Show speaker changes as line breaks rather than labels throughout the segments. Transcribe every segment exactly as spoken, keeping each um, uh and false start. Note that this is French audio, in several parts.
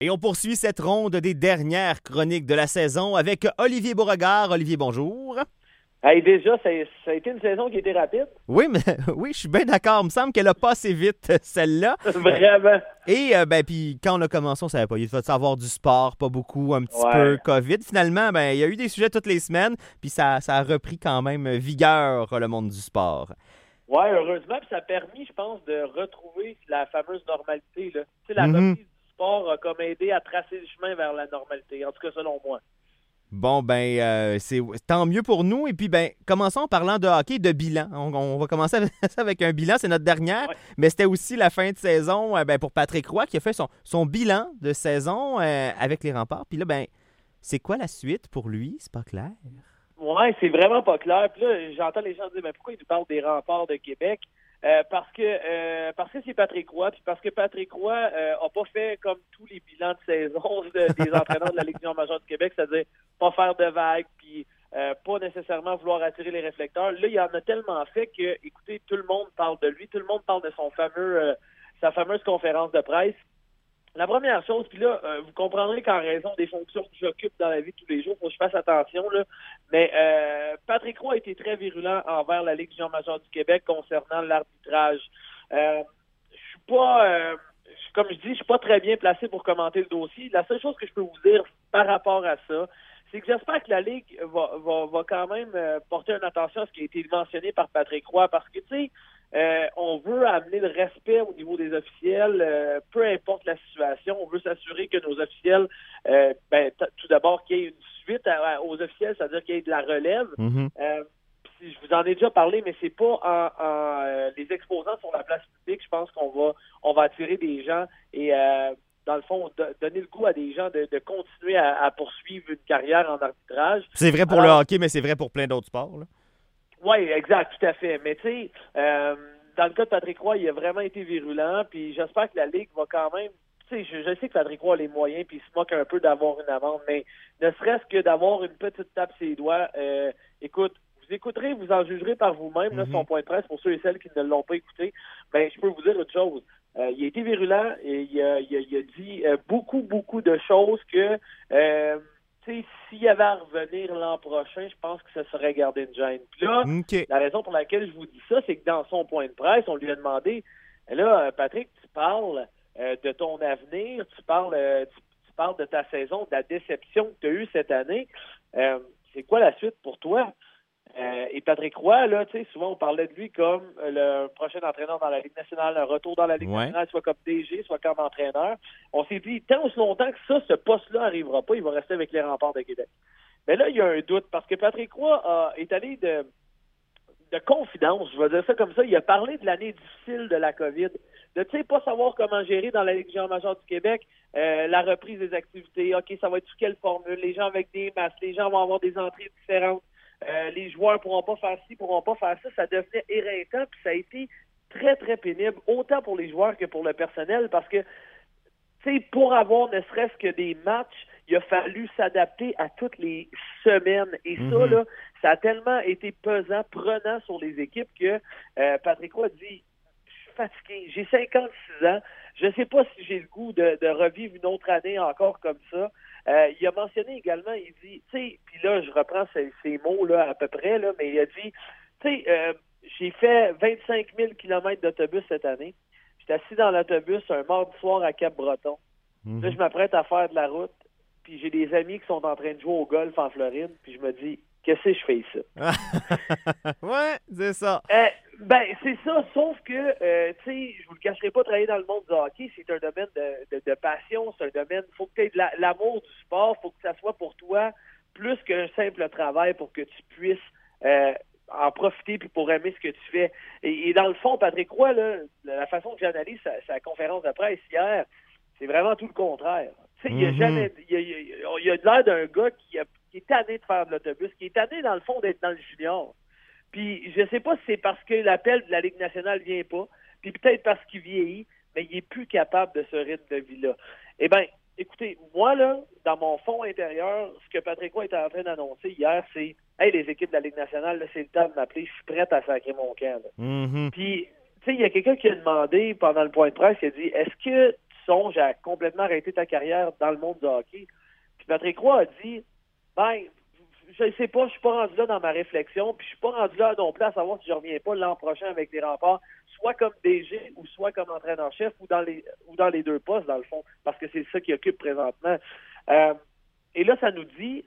Et on poursuit cette ronde des dernières chroniques de la saison avec Olivier Beauregard. Olivier, bonjour.
Hey, déjà, ça, ça a été une saison qui a été rapide.
Oui, mais oui, je suis bien d'accord. Il me semble qu'elle a pas assez vite, celle-là.
Vraiment.
Et euh, ben puis quand on a commencé, on savait pas. Il faut savoir du sport, pas beaucoup, un petit
Ouais.
peu COVID. Finalement, ben il y a eu des sujets toutes les semaines, puis ça, ça a repris quand même vigueur, le monde du sport.
Oui, heureusement, puis ça a permis, je pense, de retrouver la fameuse normalité. Là. Tu sais, la
Mm-hmm.
reprise du sport a comme aidé à tracer le chemin vers la normalité, en tout cas selon moi.
Bon, ben, euh, c'est tant mieux pour nous. Et puis, ben, commençons en parlant de hockey, de bilan. On, on va commencer avec, avec un bilan, c'est notre dernière,
Ouais.
mais c'était aussi la fin de saison euh, ben, pour Patrick Roy qui a fait son, son bilan de saison euh, avec les Remparts. Puis là, ben, c'est quoi la suite pour lui? C'est pas clair.
Ouais, c'est vraiment pas clair. Puis là, j'entends les gens dire, mais pourquoi ils nous parlent des Remparts de Québec? Euh, parce que euh, parce que c'est Patrick Roy, puis parce que Patrick Roy euh, a pas fait comme tous les bilans de saison de- des entraîneurs de la Ligue junior majeure du Québec, c'est-à-dire pas faire de vagues, puis euh, pas nécessairement vouloir attirer les réflecteurs. Là, il en a tellement fait que, écoutez, tout le monde parle de lui, tout le monde parle de son fameux euh, sa fameuse conférence de presse. La première chose, puis là, euh, vous comprendrez qu'en raison des fonctions que j'occupe dans la vie de tous les jours, il faut que je fasse attention, là. Mais euh, Patrick Roy a été très virulent envers la Ligue junior majeure du Québec concernant l'arbitrage. Euh, je suis pas, euh, je- comme je dis, je suis pas très bien placé pour commenter le dossier. La seule chose que je peux vous dire par rapport à ça, c'est que j'espère que la Ligue va, va, va quand même euh, porter une attention à ce qui a été mentionné par Patrick Roy, parce que, tu sais, euh, on veut amener le respect au niveau des officiels, euh, peu importe la situation. On veut s'assurer que nos officiels, euh, ben, t- tout d'abord, qu'il y ait une suite à- à- aux officiels, c'est-à-dire qu'il y ait de la relève.
Mm-hmm.
Euh, puis je vous en ai déjà parlé, mais c'est pas en, en, euh, les exposant sur la place publique. Je pense qu'on va, on va attirer des gens et, euh, dans le fond, do- donner le goût à des gens de, de continuer à, à poursuivre une carrière en arbitrage.
C'est vrai pour
Alors,
le hockey, mais c'est vrai pour plein d'autres sports, là.
oui, exact, tout à fait. Mais tu sais, euh, dans le cas de Patrick Roy, il a vraiment été virulent, puis j'espère que la Ligue va quand même... Tu sais, je, je sais que Patrick Roy a les moyens, puis il se moque un peu d'avoir une amende, mais ne serait-ce que d'avoir une petite tape sur les doigts, euh, écoute, vous écouterez, vous en jugerez par vous-même, là,
Mhm.
son point de presse, pour ceux et celles qui ne l'ont pas écouté. Ben, je peux vous dire une chose. Euh, il a été virulent et il a, il a, il a dit euh, beaucoup, beaucoup de choses que... Euh, tu sais, s'il y avait à revenir l'an prochain, je pense que ça serait garder une gêne. Puis là,
OK.
la raison pour laquelle je vous dis ça, c'est que dans son point de presse, on lui a demandé, là, euh, Patrick, tu parles euh, de ton avenir, tu parles, euh, tu, tu parles de ta saison, de la déception que tu as eue cette année. Euh, c'est quoi la suite pour toi? Euh, et Patrick Roy, là, tu sais, souvent on parlait de lui comme euh, le prochain entraîneur dans la Ligue nationale, un retour dans la Ligue
Ouais.
nationale, soit comme D G, soit comme entraîneur. On s'est dit, tant aussi longtemps que ça, ce poste-là n'arrivera pas, il va rester avec les Remparts de Québec. Mais là, il y a un doute, parce que Patrick Roy a, est allé de, de confidence, je vais dire ça comme ça, il a parlé de l'année difficile de la COVID, de, tu sais, pas savoir comment gérer dans la Ligue junior majeure du Québec euh, la reprise des activités. OK, ça va être sous quelle formule? Les gens avec des masques, les gens vont avoir des entrées différentes. Euh, les joueurs pourront pas faire ci, pourront pas faire ça. Ça devenait éreintant, puis ça a été très, très pénible, autant pour les joueurs que pour le personnel, parce que, tu sais, pour avoir ne serait-ce que des matchs, il a fallu s'adapter à toutes les semaines. Et ça,
Mhm.
là, ça a tellement été pesant, prenant sur les équipes que euh, Patrick Roy dit, je suis fatigué, j'ai cinquante-six ans, je ne sais pas si j'ai le goût de, de revivre une autre année encore comme ça. Euh, il a mentionné également, il dit, tu sais, puis là, je reprends ces, ces mots-là à peu près, là, mais il a dit, tu sais, euh, j'ai fait vingt-cinq mille kilomètres d'autobus cette année. J'étais assis dans l'autobus un mardi soir à Cap-Breton.
Mhm.
Là, je m'apprête à faire de la route, puis j'ai des amis qui sont en train de jouer au golf en Floride, puis je me dis, qu'est-ce que je fais ici?
Ouais, c'est ça.
Euh, ben, c'est ça, sauf que, euh, tu sais, je vous le cacherai pas, travailler dans le monde du hockey, c'est un domaine de, de, de passion, c'est un domaine, faut que tu aies de la- l'amour du sport, faut que ça soit pour toi plus qu'un simple travail pour que tu puisses euh, en profiter puis pour aimer ce que tu fais. Et, et dans le fond, Patrick Roy, là, la façon que j'analyse sa, sa conférence de presse hier, c'est vraiment tout le contraire. Tu sais, il a
Mhm.
jamais, il a, il a, il a l'air d'un gars qui, a, qui est tanné de faire de l'autobus, qui est tanné, dans le fond, d'être dans le junior. Puis je sais pas si c'est parce que l'appel de la Ligue nationale vient pas, puis peut-être parce qu'il vieillit, mais il est plus capable de ce rythme de vie-là. Eh bien, écoutez, moi, là, dans mon fond intérieur, ce que Patrick Roy était en train d'annoncer hier, c'est « Hey, les équipes de la Ligue nationale, là, c'est le temps de m'appeler, je suis prête à sacrer mon camp. »
Mhm.
Puis, tu sais, il y a quelqu'un qui a demandé pendant le point de presse, il a dit « Est-ce que tu songes à complètement arrêter ta carrière dans le monde du hockey. Puis Patrick Roy a dit, ben, je ne sais pas, je suis pas rendu là dans ma réflexion, puis je suis pas rendu là non plus à savoir si je reviens pas l'an prochain avec les Remparts, soit comme D G ou soit comme entraîneur-chef ou dans les ou dans les deux postes, dans le fond, parce que c'est ça qu'il occupe présentement. Euh, et là, ça nous dit,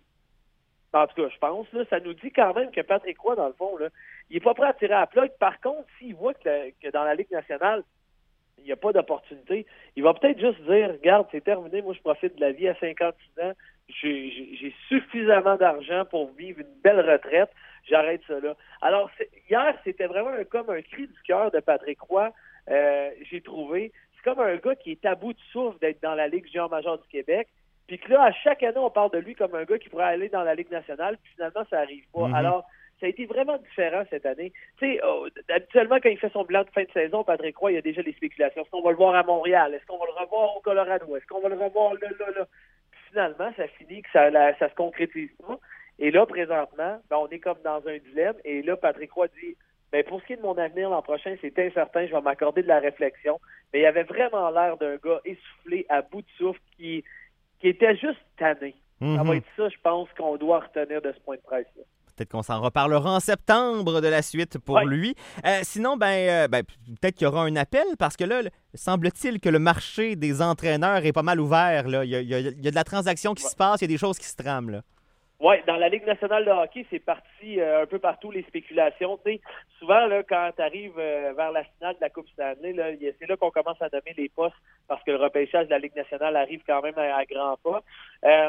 en tout cas, je pense, là, ça nous dit quand même que Patrick Roy, dans le fond, là, il est pas prêt à tirer à la plug. Par contre, s'il voit que, le, que dans la Ligue nationale, il n'y a pas d'opportunité, il va peut-être juste dire, regarde, c'est terminé, moi je profite de la vie à cinquante-six ans, j'ai, j'ai, j'ai suffisamment d'argent pour vivre une belle retraite, j'arrête ça là. Alors, c'est, hier, c'était vraiment un, comme un cri du cœur de Patrick Roy, euh, j'ai trouvé. C'est comme un gars qui est à bout de souffle d'être dans la Ligue junior majeure du Québec, puis que là, à chaque année, on parle de lui comme un gars qui pourrait aller dans la Ligue nationale, puis finalement, ça n'arrive pas. Mm-hmm. Alors, ça a été vraiment différent cette année. Tu sais, oh, habituellement, quand il fait son bilan de fin de saison, Patrick Roy, il y a déjà des spéculations. Est-ce qu'on va le voir à Montréal? Est-ce qu'on va le revoir au Colorado? Est-ce qu'on va le revoir là, là, là? Puis finalement, ça finit que ça, la, ça se concrétise pas. Et là, présentement, ben, on est comme dans un dilemme. Et là, Patrick Roy dit, ben, pour ce qui est de mon avenir l'an prochain, c'est incertain, je vais m'accorder de la réflexion. Mais il avait vraiment l'air d'un gars essoufflé, à bout de souffle, qui, qui était juste tanné. Mm-hmm. Ça va être ça, je pense, qu'on doit retenir de ce point de presse-là.
Peut-être qu'on s'en reparlera en septembre de la suite pour ouais. lui. Euh, sinon, ben, euh, ben, peut-être qu'il y aura un appel parce que là, semble-t-il que le marché des entraîneurs est pas mal ouvert. Là. Il, y a, il, y a, il y a de la transaction qui ouais. se passe, il y a des choses qui se trament. Là.
Oui, dans la Ligue nationale de hockey, c'est parti euh, un peu partout les spéculations. T'sais, souvent, là, quand tu arrives euh, vers la finale de la Coupe Stanley, là, y a, c'est là qu'on commence à nommer les postes parce que le repêchage de la Ligue nationale arrive quand même à, à grands pas. Euh,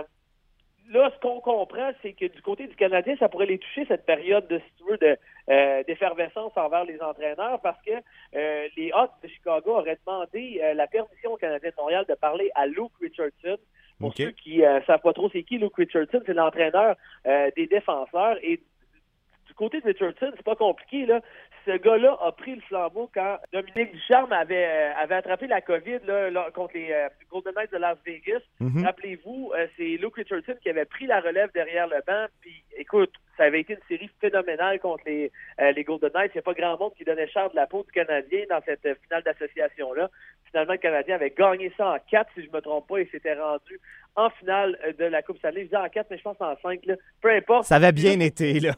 Là, ce qu'on comprend, c'est que du côté du Canadien, ça pourrait les toucher cette période de, si tu veux, de, euh, d'effervescence envers les entraîneurs parce que euh, les Hawks de Chicago auraient demandé euh, la permission au Canadien de Montréal de parler à Luke Richardson. Pour okay. ceux qui ne euh, savent pas trop c'est qui, Luke Richardson, c'est l'entraîneur euh, des défenseurs. Et du côté de Richardson, c'est pas compliqué, là. Ce gars-là a pris le flambeau quand Dominique Ducharme avait, euh, avait attrapé la COVID là, là, contre les euh, Golden Knights de Las Vegas. Mm-hmm. Rappelez-vous, euh, c'est Luke Richardson qui avait pris la relève derrière le banc. Puis, écoute, ça avait été une série phénoménale contre les, euh, les Golden Knights. Il n'y a pas grand monde qui donnait cher de la peau du Canadien dans cette euh, finale d'association-là. Finalement, le Canadien avait gagné ça en quatre, si je ne me trompe pas, et s'était rendu en finale de la Coupe Stanley. Je dis en quatre, mais je pense en cinq. Là. Peu importe.
Ça avait bien été, là.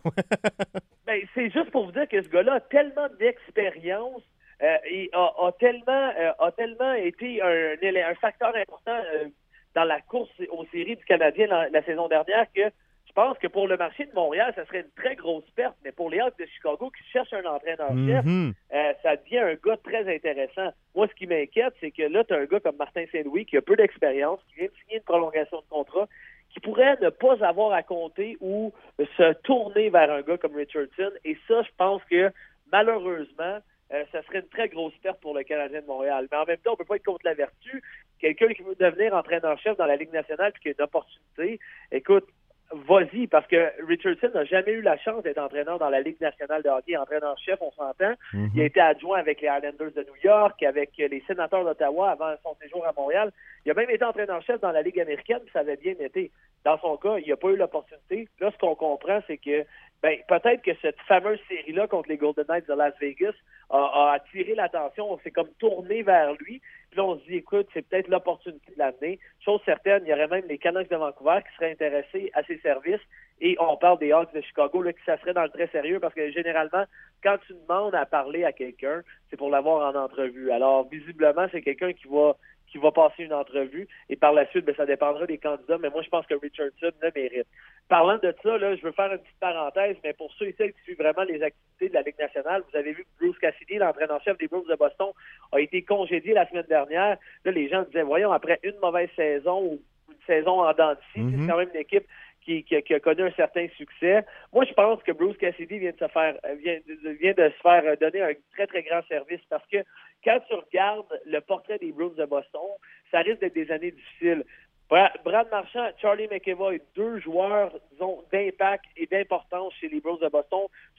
Ben, c'est juste pour vous dire que ce gars-là a tellement d'expérience euh, et a, a tellement euh, a tellement été un, un facteur important euh, dans la course aux séries du Canadien la, la saison dernière que je pense que pour le marché de Montréal, ça serait une très grosse perte, mais pour les Hawks de Chicago qui cherchent un entraîneur-chef, mm-hmm. euh, ça devient un gars très intéressant. Moi, ce qui m'inquiète, c'est que là, tu as un gars comme Martin Saint-Louis qui a peu d'expérience, qui vient de signer une prolongation de contrat, qui pourrait ne pas avoir à compter ou se tourner vers un gars comme Richardson. Et ça, je pense que malheureusement, euh, ça serait une très grosse perte pour le Canadien de Montréal. Mais en même temps, on ne peut pas être contre la vertu. Quelqu'un qui veut devenir entraîneur-chef dans la Ligue nationale et qui a une opportunité, écoute, vas-y, parce que Richardson n'a jamais eu la chance d'être entraîneur dans la Ligue nationale de hockey, entraîneur-chef, on s'entend. Mm-hmm. Il a été adjoint avec les Islanders de New York, avec les Sénateurs d'Ottawa avant son séjour à Montréal. Il a même été entraîneur-chef dans la Ligue américaine, puis ça avait bien été. Dans son cas, il n'a pas eu l'opportunité. Là, ce qu'on comprend, c'est que ben peut-être que cette fameuse série-là contre les Golden Knights de Las Vegas a, a attiré l'attention. On s'est comme tourné vers lui. Puis là, on se dit, écoute, c'est peut-être l'opportunité de l'amener. Chose certaine, il y aurait même les Canucks de Vancouver qui seraient intéressés à ses services. Et on parle des Hawks de Chicago, là, qui ça serait dans le très sérieux parce que généralement, quand tu demandes à parler à quelqu'un, c'est pour l'avoir en entrevue. Alors, visiblement, c'est quelqu'un qui va qui va passer une entrevue et par la suite, ben, ça dépendra des candidats, mais moi, je pense que Richardson le mérite. Parlant de ça, là, je veux faire une petite parenthèse, mais pour ceux et celles qui suivent vraiment les activités de la Ligue nationale, vous avez vu que Bruce Cassidy, l'entraîneur-chef des Bruins de Boston, a été congédié la semaine dernière. Là, les gens disaient, voyons, après une mauvaise saison ou une saison en dents de scie, mm-hmm. c'est quand même une équipe Qui, qui, qui a connu un certain succès. Moi, je pense que Bruce Cassidy vient de se faire vient, vient de se faire donner un très, très grand service parce que quand tu regardes le portrait des Bruins de Boston, ça risque d'être des années difficiles. Brad Marchand, Charlie McAvoy, deux joueurs, disons, d'impact et d'importance chez les Bruins de Boston,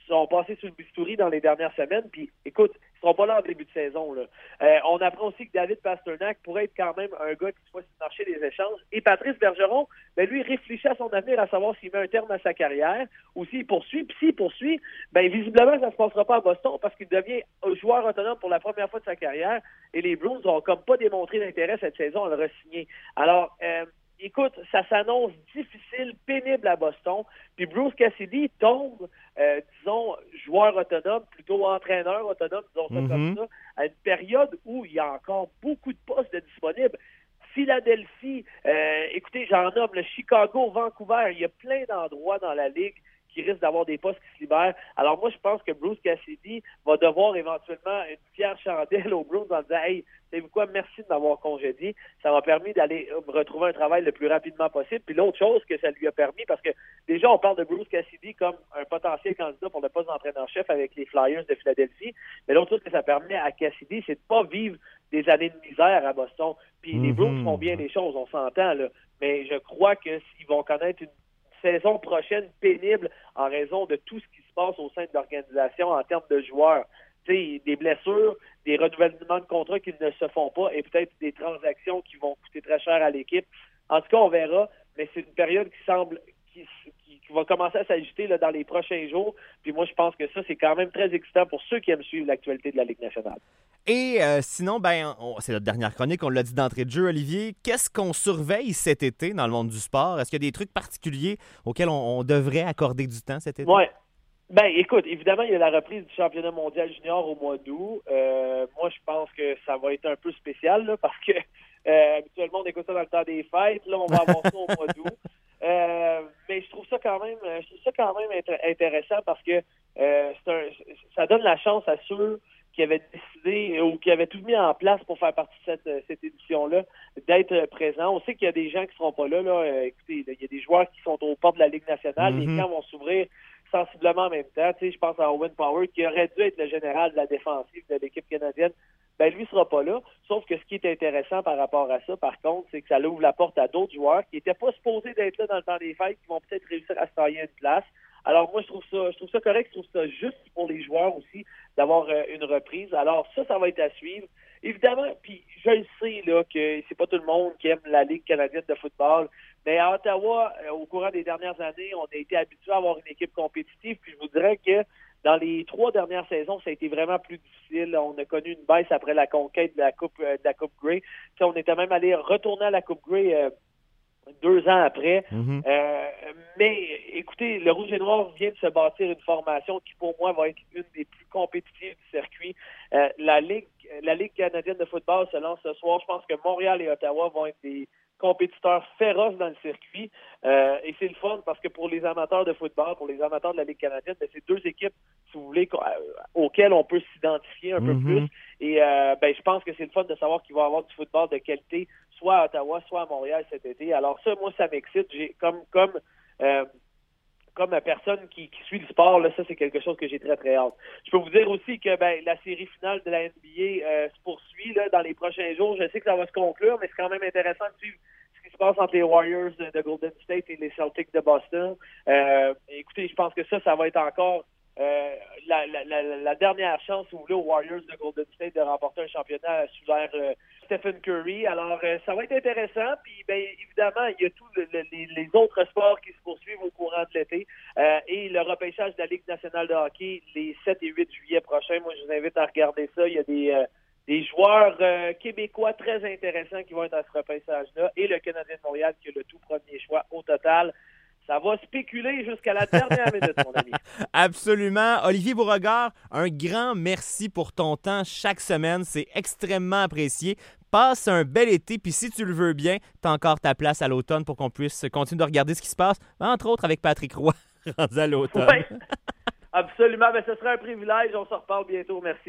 sont passés sur le bistouri dans les dernières semaines. Puis, écoute, ils ne seront pas là en début de saison. Là. Euh, on apprend aussi que David Pastrnak pourrait être quand même un gars qui soit sur le marché des échanges. Et Patrice Bergeron, ben lui, réfléchit à son avenir, à savoir s'il met un terme à sa carrière ou s'il poursuit. Puis s'il poursuit, ben visiblement, ça ne se passera pas à Boston parce qu'il devient un joueur autonome pour la première fois de sa carrière. Et les Bruins n'ont comme pas démontré d'intérêt cette saison à le re-signer. Alors, euh, écoute, ça s'annonce difficile, pénible à Boston. Puis Bruce Cassidy tombe, euh, disons, joueur autonome, plutôt entraîneur autonome, disons ça mm-hmm. comme ça, à une période où il y a encore beaucoup de postes disponibles. Philadelphie, euh, écoutez, j'en nomme le Chicago, Vancouver, il y a plein d'endroits dans la Ligue qui risquent d'avoir des postes qui se libèrent. Alors moi, je pense que Bruce Cassidy va devoir éventuellement une fière chandelle aux Bruins en disant « Hey, savez-vous quoi, merci de m'avoir congédié. Ça m'a permis d'aller me retrouver un travail le plus rapidement possible. » Puis l'autre chose que ça lui a permis, parce que déjà, on parle de Bruce Cassidy comme un potentiel candidat pour le poste d'entraîneur-chef avec les Flyers de Philadelphie. Mais l'autre chose que ça permet à Cassidy, c'est de pas vivre des années de misère à Boston. Puis mm-hmm. les Bruins font bien les choses, on s'entend, là. Mais je crois que s'ils vont connaître une saison prochaine pénible en raison de tout ce qui se passe au sein de l'organisation en termes de joueurs. T'sais, des blessures, des renouvellements de contrats qui ne se font pas et peut-être des transactions qui vont coûter très cher à l'équipe. En tout cas, on verra, mais c'est une période qui semble qui, qui, qui va commencer à s'agiter là, dans les prochains jours. Puis moi, je pense que ça, c'est quand même très excitant pour ceux qui aiment suivre l'actualité de la Ligue nationale.
Et euh, sinon, ben, on, c'est notre dernière chronique, on l'a dit d'entrée de jeu, Olivier. Qu'est-ce qu'on surveille cet été dans le monde du sport? Est-ce qu'il y a des trucs particuliers auxquels on, on devrait accorder du temps cet été?
Oui. Ben, écoute, évidemment, il y a la reprise du championnat mondial junior au mois d'août. Euh, moi, je pense que ça va être un peu spécial, là, parce que euh, habituellement, on écoute ça dans le temps des fêtes. Là, on va avoir ça au mois d'août. Euh, mais je trouve ça quand même, je trouve ça quand même intéressant parce que euh, c'est un, ça donne la chance à ceux qui avaient décidé ou qui avaient tout mis en place pour faire partie de cette, cette édition-là, d'être présents. On sait qu'il y a des gens qui ne seront pas là. là. Euh, écoutez, là, il y a des joueurs qui sont aux portes de la Ligue nationale. Mm-hmm. Les camps vont s'ouvrir sensiblement en même temps. Tu sais, je pense à Owen Power, qui aurait dû être le général de la défensive de l'équipe canadienne. Ben lui ne sera pas là. Sauf que ce qui est intéressant par rapport à ça, par contre, c'est que ça ouvre la porte à d'autres joueurs qui n'étaient pas supposés d'être là dans le temps des fêtes, qui vont peut-être réussir à se tailler une place. Alors moi, je trouve ça je trouve ça correct, je trouve ça juste pour les joueurs aussi d'avoir euh, une reprise. Alors ça, ça va être à suivre. Évidemment, puis je le sais là que c'est pas tout le monde qui aime la Ligue canadienne de football, mais à Ottawa, euh, au courant des dernières années, on a été habitué à avoir une équipe compétitive, puis je vous dirais que dans les trois dernières saisons, ça a été vraiment plus difficile. On a connu une baisse après la conquête de la Coupe euh, de la Coupe Grey. T'sais, on était même allé retourner à la Coupe Grey euh, deux ans après. Mm-hmm. Euh, mais écoutez, le Rouge et Noir vient de se bâtir une formation qui, pour moi, va être une des plus compétitives du circuit. Euh, la Ligue la Ligue canadienne de football se lance ce soir. Je pense que Montréal et Ottawa vont être des compétiteurs féroces dans le circuit. Euh, et c'est le fun parce que pour les amateurs de football, pour les amateurs de la Ligue canadienne, ben, c'est deux équipes, si vous voulez, auxquelles on peut s'identifier un mm-hmm. peu plus. Et euh, ben, je pense que c'est le fun de savoir qu'il va y avoir du football de qualité, soit à Ottawa, soit à Montréal cet été. Alors ça, moi, ça m'excite. J'ai comme comme euh, comme personne qui, qui suit le sport, là, ça, c'est quelque chose que j'ai très, très hâte. Je peux vous dire aussi que ben, la série finale de la N B A euh, se poursuit là, dans les prochains jours. Je sais que ça va se conclure, mais c'est quand même intéressant de suivre ce qui se passe entre les Warriors de Golden State et les Celtics de Boston. Euh, écoutez, je pense que ça, ça va être encore euh, la, la, la, la dernière chance, si vous voulez, aux Warriors de Golden State de remporter un championnat sous l'ère euh, Stephen Curry. Alors, euh, ça va être intéressant. Puis, bien évidemment, il y a tous le, le, les, les autres sports qui se poursuivent au courant de l'été. Euh, et le repêchage de la Ligue nationale de hockey les sept et huit juillet prochains. Moi, je vous invite à regarder ça. Il y a des, euh, des joueurs euh, québécois très intéressants qui vont être à ce repêchage-là. Et le Canadien de Montréal qui a le tout premier choix au total. Ça va spéculer jusqu'à la dernière minute, mon ami.
Absolument. Olivier Beauregard, un grand merci pour ton temps chaque semaine. C'est extrêmement apprécié. Passe un bel été, puis si tu le veux bien, tu as encore ta place à l'automne pour qu'on puisse continuer de regarder ce qui se passe, entre autres avec Patrick Roy, rendu à l'automne.
Oui, absolument. Mais ce serait un privilège. On se reparle bientôt. Merci.